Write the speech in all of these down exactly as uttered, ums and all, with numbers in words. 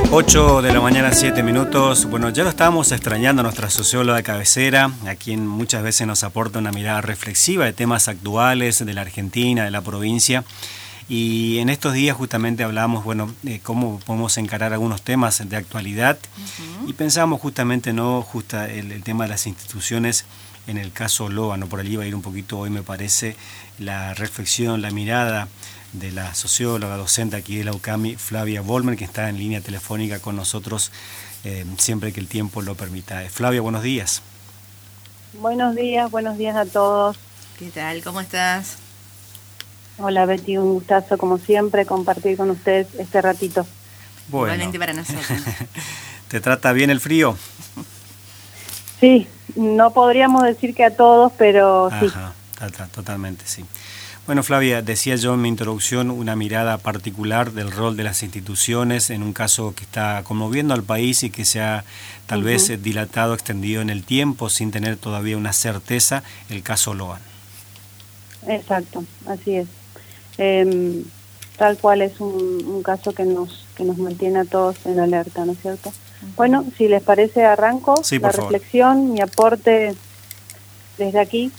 ocho de la mañana, siete minutos. Bueno, ya lo estábamos extrañando a nuestra socióloga de cabecera, a quien muchas veces nos aporta una mirada reflexiva de temas actuales de la Argentina, de la provincia. Y en estos días justamente hablamos, bueno, de cómo podemos encarar algunos temas de actualidad. Uh-huh. Y pensamos justamente, ¿no? Justa el, el tema de las instituciones en el caso Loa, ¿no? Por allí va a ir un poquito hoy, me parece, la reflexión, la mirada de la socióloga, docente aquí de la UCAMI, Flavia Vollmer, que está en línea telefónica con nosotros eh, siempre que el tiempo lo permita. Eh, Flavia, buenos días. Buenos días, buenos días a todos. ¿Qué tal? ¿Cómo estás? Hola Betty, un gustazo como siempre compartir con ustedes este ratito. Bueno. Igualmente para nosotros. ¿Te trata bien el frío? Sí, no podríamos decir que a todos, pero sí. Ajá, totalmente, sí. Bueno, Flavia, decía yo en mi introducción una mirada particular del rol de las instituciones en un caso que está conmoviendo al país y que se ha tal uh-huh. vez dilatado, extendido en el tiempo sin tener todavía una certeza, el caso Loan. Exacto, así es. Eh, tal cual es un, un caso que nos que nos mantiene a todos en alerta, ¿no es cierto? Uh-huh. Bueno, si les parece arranco sí, la favor. reflexión, mi aporte desde aquí.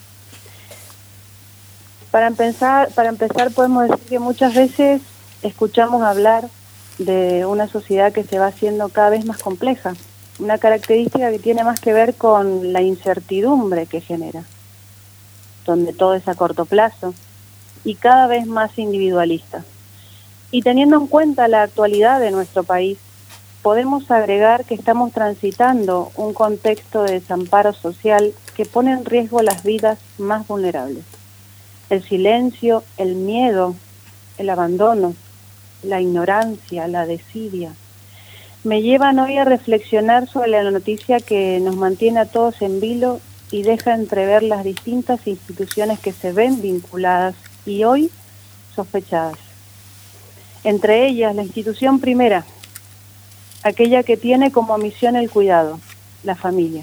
Para empezar, para empezar podemos decir que muchas veces escuchamos hablar de una sociedad que se va haciendo cada vez más compleja, una característica que tiene más que ver con la incertidumbre que genera, donde todo es a corto plazo y cada vez más individualista. Y teniendo en cuenta la actualidad de nuestro país, podemos agregar que estamos transitando un contexto de desamparo social que pone en riesgo las vidas más vulnerables. El silencio, el miedo, el abandono, la ignorancia, la desidia, me llevan hoy a reflexionar sobre la noticia que nos mantiene a todos en vilo y deja entrever las distintas instituciones que se ven vinculadas y hoy sospechadas. Entre ellas, la institución primera, aquella que tiene como misión el cuidado, la familia.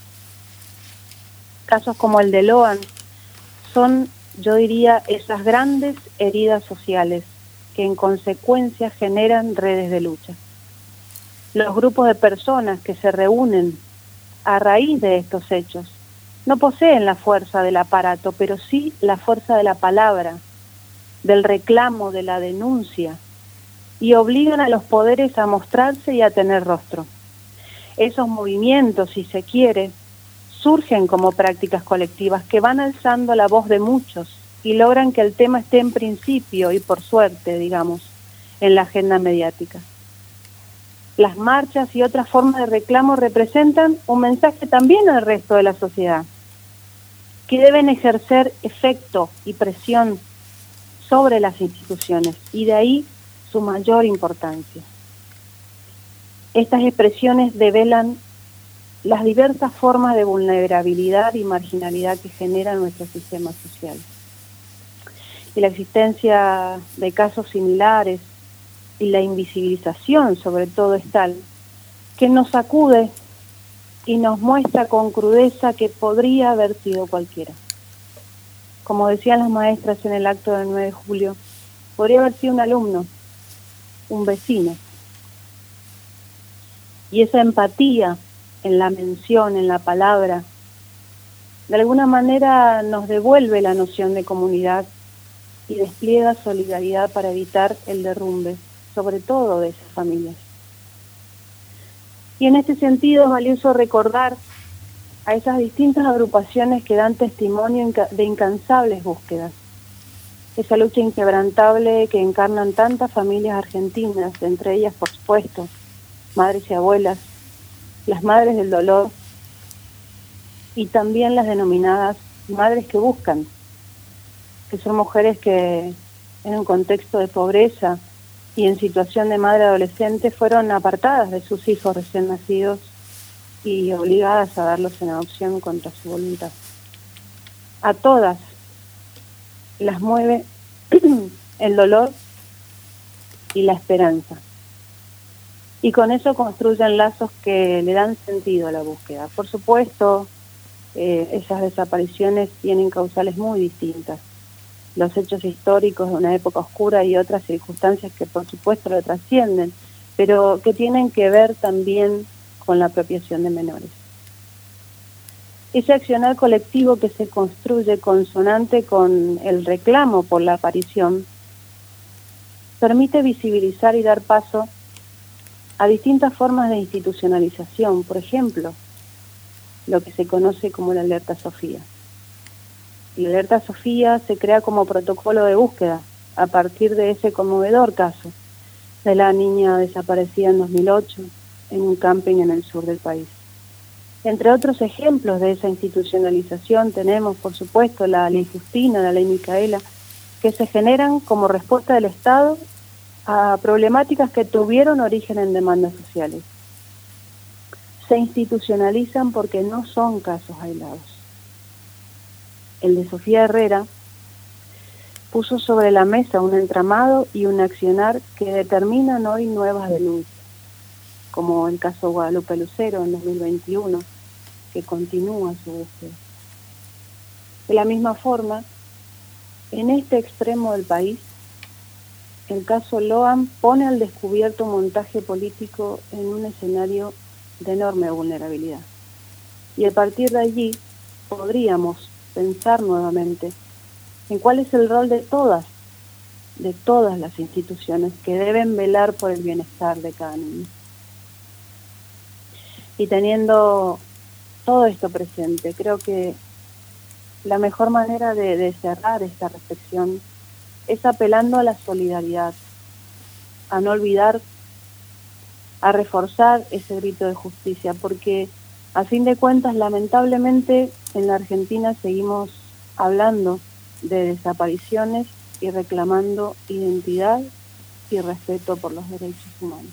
Casos como el de Loan son, yo diría, esas grandes heridas sociales que en consecuencia generan redes de lucha. Los grupos de personas que se reúnen a raíz de estos hechos no poseen la fuerza del aparato, pero sí la fuerza de la palabra, del reclamo, de la denuncia, y obligan a los poderes a mostrarse y a tener rostro. Esos movimientos, si se quiere, surgen como prácticas colectivas que van alzando la voz de muchos y logran que el tema esté en principio y por suerte, digamos, en la agenda mediática. Las marchas y otras formas de reclamo representan un mensaje también al resto de la sociedad, que deben ejercer efecto y presión sobre las instituciones, y de ahí su mayor importancia. Estas expresiones develan las diversas formas de vulnerabilidad y marginalidad que genera nuestro sistema social. Y la existencia de casos similares y la invisibilización sobre todo es tal que nos sacude y nos muestra con crudeza que podría haber sido cualquiera. Como decían las maestras en el acto del nueve de julio, podría haber sido un alumno, un vecino. Y esa empatía en la mención, en la palabra, de alguna manera nos devuelve la noción de comunidad y despliega solidaridad para evitar el derrumbe, sobre todo de esas familias. Y en este sentido es valioso recordar a esas distintas agrupaciones que dan testimonio de incansables búsquedas. Esa lucha inquebrantable que encarnan tantas familias argentinas, entre ellas, por supuesto, madres y abuelas, las madres del dolor y también las denominadas madres que buscan, que son mujeres que en un contexto de pobreza y en situación de madre adolescente fueron apartadas de sus hijos recién nacidos y obligadas a darlos en adopción contra su voluntad. A todas las mueve el dolor y la esperanza. Y con eso construyen lazos que le dan sentido a la búsqueda. Por supuesto, eh, esas desapariciones tienen causales muy distintas. Los hechos históricos de una época oscura y otras circunstancias que por supuesto lo trascienden, pero que tienen que ver también con la apropiación de menores. Ese accionar colectivo que se construye consonante con el reclamo por la aparición permite visibilizar y dar paso a distintas formas de institucionalización, por ejemplo, lo que se conoce como la alerta Sofía. La alerta Sofía se crea como protocolo de búsqueda a partir de ese conmovedor caso de la niña desaparecida en dos mil ocho en un camping en el sur del país. Entre otros ejemplos de esa institucionalización tenemos, por supuesto, la ley Justina, la ley Micaela, que se generan como respuesta del Estado a problemáticas que tuvieron origen en demandas sociales. Se institucionalizan porque no son casos aislados. El de Sofía Herrera puso sobre la mesa un entramado y un accionar que determinan hoy nuevas denuncias, como el caso Guadalupe Lucero en dos mil veintiuno, que continúa su búsqueda. De la misma forma, en este extremo del país, el caso Loan pone al descubierto un montaje político en un escenario de enorme vulnerabilidad. Y a partir de allí podríamos pensar nuevamente en cuál es el rol de todas, de todas las instituciones que deben velar por el bienestar de cada niño. Y teniendo todo esto presente, creo que la mejor manera de, de cerrar esta reflexión es apelando a la solidaridad, a no olvidar, a reforzar ese grito de justicia, porque a fin de cuentas, lamentablemente, en la Argentina seguimos hablando de desapariciones y reclamando identidad y respeto por los derechos humanos.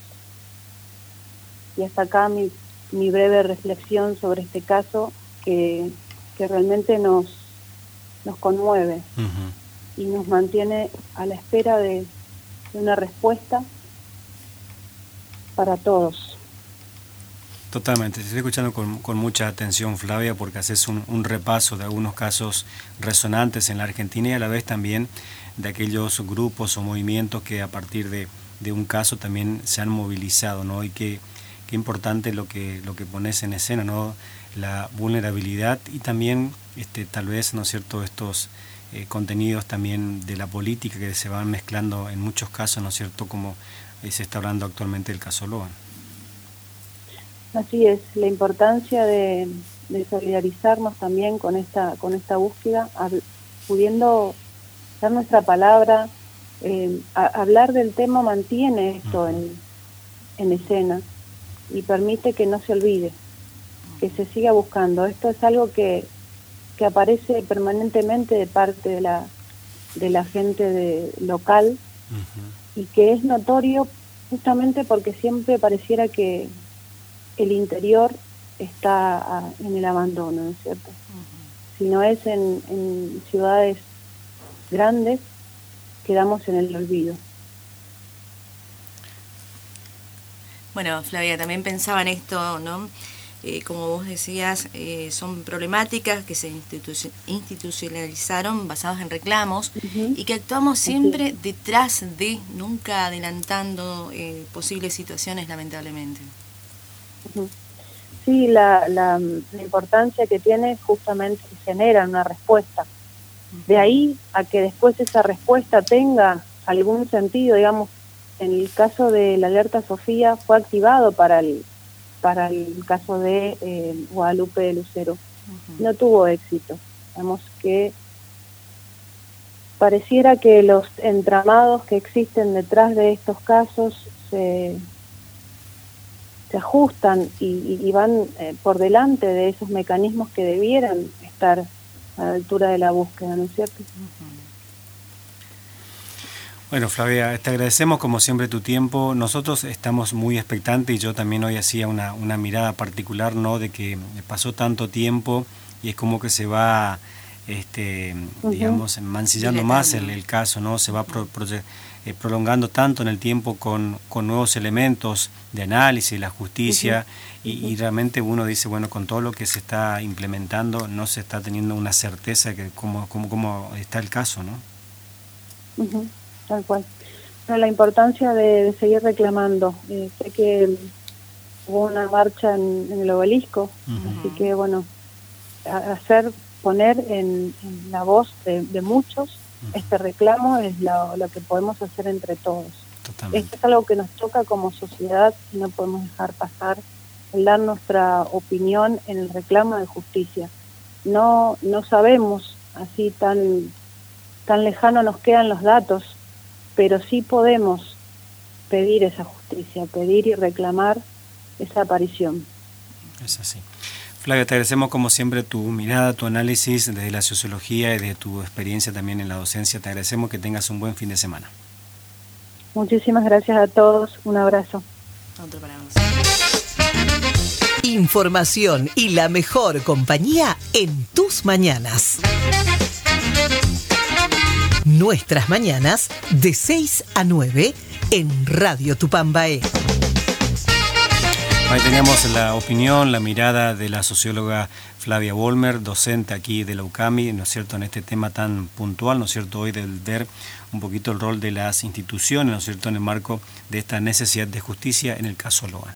Y hasta acá mi, mi breve reflexión sobre este caso que, que realmente nos, nos conmueve. Uh-huh. Y nos mantiene a la espera de, de una respuesta para todos. Totalmente, te estoy escuchando con, con mucha atención, Flavia, porque haces un, un repaso de algunos casos resonantes en la Argentina y a la vez también de aquellos grupos o movimientos que a partir de, de un caso también se han movilizado, ¿no? Y qué qué importante lo que lo que pones en escena, ¿no? La vulnerabilidad y también este tal vez, ¿no es cierto?, estos eh, contenidos también de la política que se van mezclando en muchos casos, ¿no es cierto?, como eh, se está hablando actualmente del caso Loan. Así es, la importancia de, de solidarizarnos también con esta con esta búsqueda, hab, pudiendo dar nuestra palabra, eh, a, hablar del tema mantiene esto en, en escena y permite que no se olvide, que se siga buscando. Esto es algo que, que aparece permanentemente de parte de la de la gente de, local uh-huh. y que es notorio justamente porque siempre pareciera que el interior está en el abandono, ¿no es cierto? Uh-huh. Si no es en, en ciudades grandes, quedamos en el olvido. Bueno, Flavia, también pensaba en esto, ¿no? Eh, como vos decías, eh, son problemáticas que se institu- institucionalizaron basadas en reclamos uh-huh. y que actuamos siempre uh-huh. detrás de, nunca adelantando eh, posibles situaciones, lamentablemente. Sí, la, la, la importancia que tiene justamente que genera una respuesta. De ahí a que después esa respuesta tenga algún sentido, digamos, en el caso de la alerta Sofía fue activado para el para el caso de eh, Guadalupe Lucero. Uh-huh. No tuvo éxito. Digamos que pareciera que los entramados que existen detrás de estos casos se se ajustan y, y van eh, por delante de esos mecanismos que debieran estar a la altura de la búsqueda, ¿no es cierto? Uh-huh. Bueno, Flavia, te agradecemos como siempre tu tiempo. Nosotros estamos muy expectantes y yo también hoy hacía una, una mirada particular, ¿no?, de que pasó tanto tiempo y es como que se va, este, uh-huh. digamos, mancillando más el, el caso, ¿no? Se va pro, pro, Eh, prolongando tanto en el tiempo con, con nuevos elementos de análisis, la justicia, uh-huh. y, y realmente uno dice, bueno, con todo lo que se está implementando no se está teniendo una certeza de cómo, cómo, cómo está el caso, ¿no? Uh-huh. Tal cual. la importancia de, de seguir reclamando. Eh, sé que hubo una marcha en, en el obelisco, uh-huh. así que bueno, a, hacer, poner en, en la voz de, de muchos uh-huh. este reclamo es lo, lo que podemos hacer entre todos. Totalmente. Esto es algo que nos toca como sociedad y no podemos dejar pasar el dar nuestra opinión en el reclamo de justicia. No, no sabemos, así tan, tan lejano nos quedan los datos, pero sí podemos pedir esa justicia, pedir y reclamar esa aparición. Es así. Flavia, te agradecemos como siempre tu mirada, tu análisis desde la sociología y de tu experiencia también en la docencia. Te agradecemos, que tengas un buen fin de semana. Muchísimas gracias a todos. Un abrazo. Otro para vos. Información y la mejor compañía en tus mañanas. Nuestras mañanas de seis a nueve en Radio Tupambaé. Ahí teníamos la opinión, la mirada de la socióloga Flavia Vollmer, docente aquí de la UCAMI, ¿no es cierto?, en este tema tan puntual, ¿no es cierto?, hoy del ver un poquito el rol de las instituciones, ¿no es cierto?, en el marco de esta necesidad de justicia en el caso Loan.